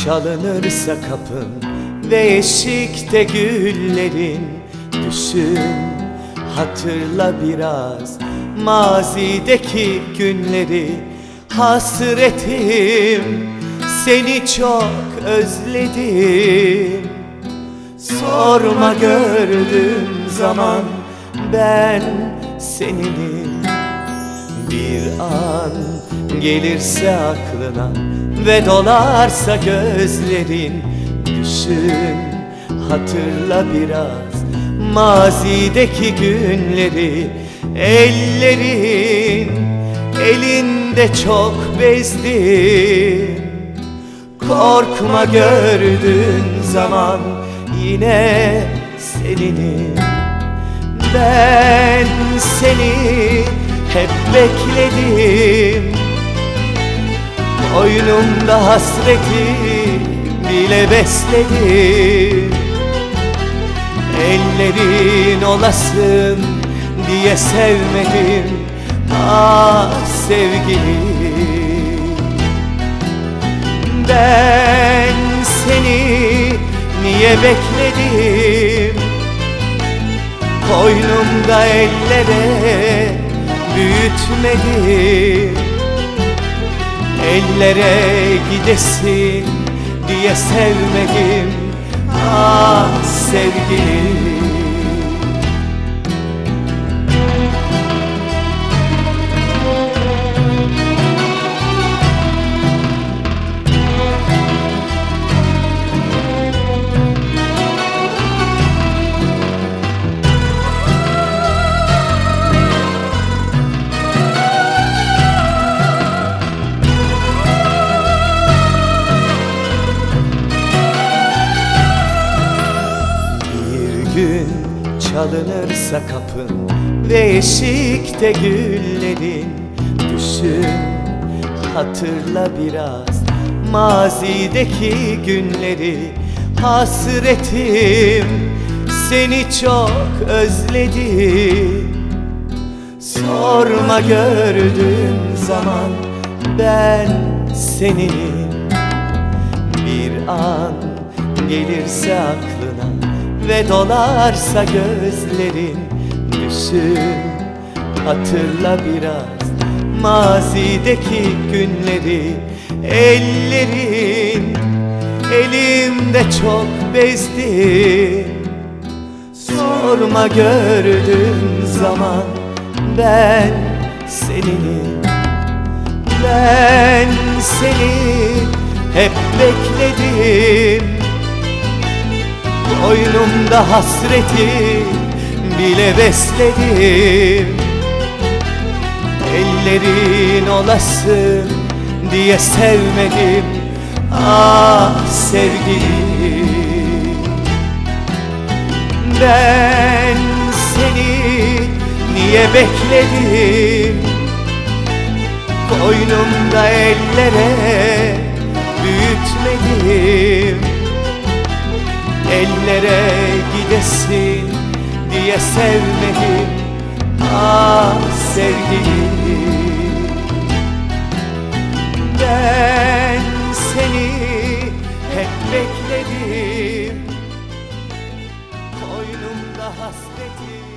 çalınırsa kapın ve eşikte güllerin, düşün, hatırla biraz mazideki günleri. Hasretim, seni çok özledim. Sorma gördüğüm zaman ben seninim. Bir an gelirse aklına ve dolarsa gözlerin, düşün, hatırla biraz mazideki günleri. Ellerin elinde çok bezdim. Korkma gördüğün zaman yine seninim. Ben seni hep bekledim. Boynumda hasreti bile besledim. Ellerin olasın diye sevmedim, ah sevgilim. Ben seni niye bekledim? Koynumda ellere büyütmedim. Ellere gidesin diye sevmedim, ah sevgilim. Gün çalınırsa kapın ve eşikte güllerin, düşün, hatırla biraz mazideki günleri. Hasretim, seni çok özledim. Sorma gördüğün zaman ben seninim. Bir an gelirse aklına ve dolarsa gözlerin, düşün, hatırla biraz mazideki günleri. Ellerin elimde çok bezdim. Sorma gördüğün zaman ben seninim. Ben seni hep bekledim. Boynumda hasreti bile besledim. Ellerin olasın diye sevmedim, ah sevgilim. Ben seni niye bekledim? Koynumda ellere büyütmedim. Ellere gidesin diye sevmedim, ah sevgilim. Ben seni hep bekledim. Koynumda hasretim